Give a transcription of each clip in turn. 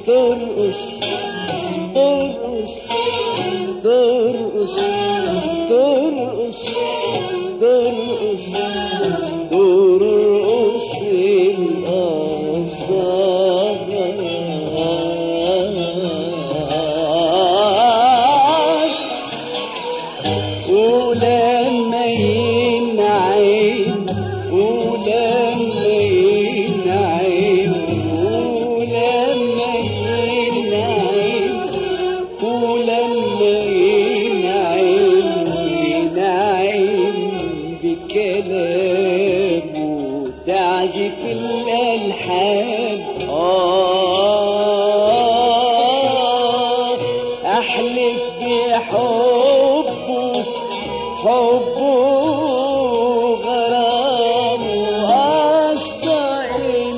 ترقص ترقص ترقص ترقص ترقص ترقص الأزهار ولما ينعم ولما ينعم ولما ينعم ولما ينعم بكلامه تعزف الألحان أحلف بحبه حبه غرامه أسطع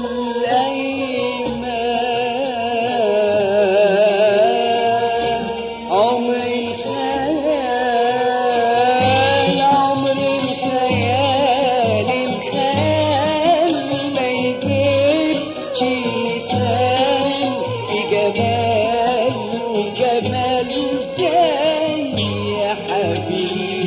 الأيمان عمر الخيال عمر الخيال الخيال ما يجيبش لسان جمال وجمال زي يا حبيبي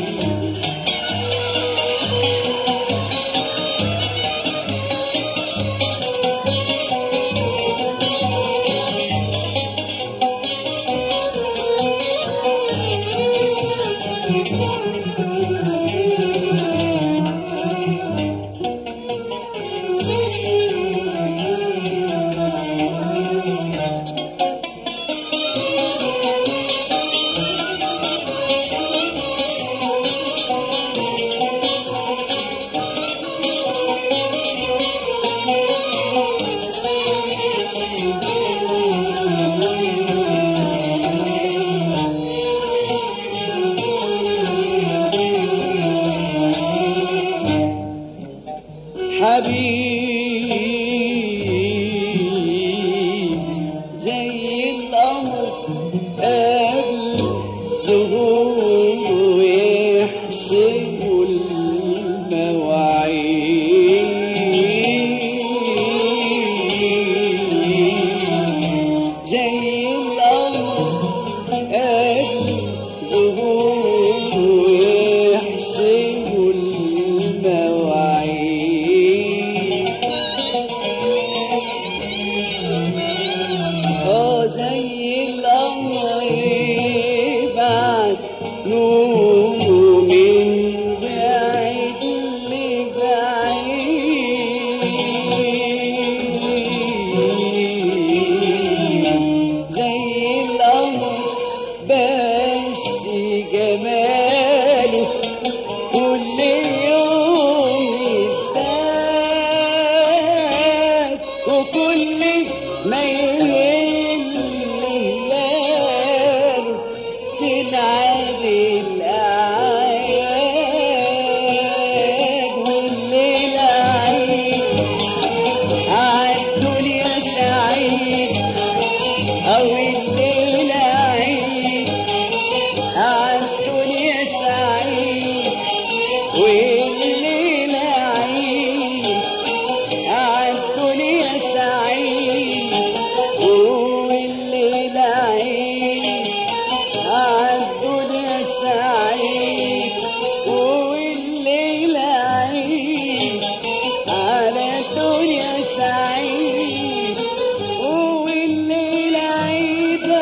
حبيب زي القمر قبل ظهوره يحسبوا المواعيد زي القمر قبل ظهوره يحسبوا المواعيد زي القمر يبعت نوره من بعيد لبعيد زي القمر بس جماله كل يوم يزداد وكل ما تلعب الأعياد والليل عيد عالدنيا سعيد أو الليل عيد عالدنيا سعيد والليل عيد عالدنيا سعيد والليل عيد عالدنيا سعيد والليل عيد على الدنيا سعيد والليل عيد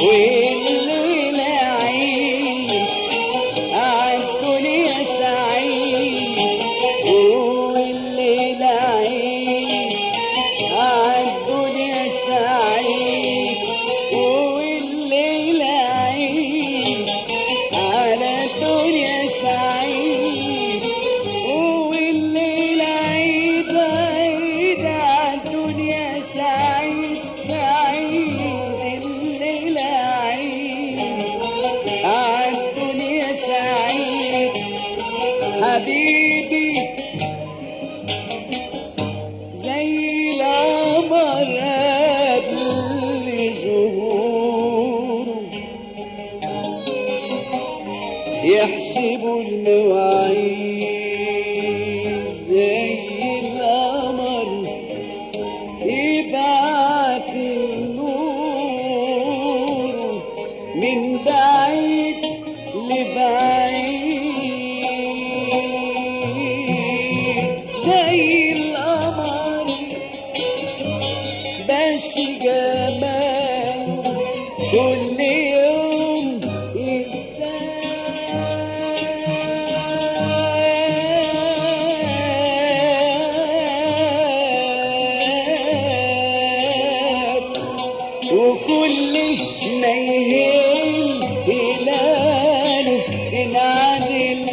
والليلة عيد عالدنيا سعيد، والليلة عيد عالدنيا سعيد، والليلة عيد على الدنيا سعيد، والليلة عيد عيد عالدنيا سعيد سعيد، الليلة عيد عالدنيا سعيد. حبيبي زي القمر قبل ظهوره، يحسبوا المواعيد زي القمر يبعت النور من بعيد لبعيد، زي القمر بس جمال كل يوم يزداد، وكل ما يهل هلاله ينعاد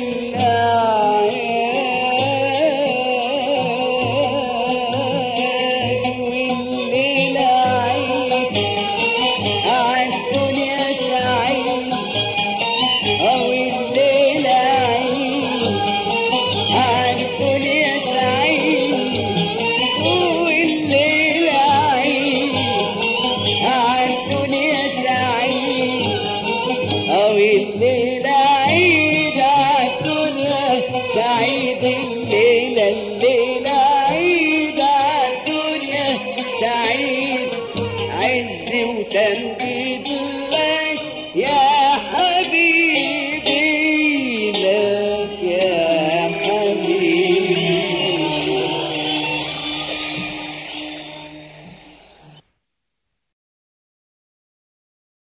الأعياد، والليلة عيد عالدنيا سعيد، أو الليلة عيد عالدنيا سعيد، والليلة عيد عالدنيا سعيد، أو الليلة عيد عالدنيا سعيد، الليلة عيد عالدنيا سعيد، عز وتمجيد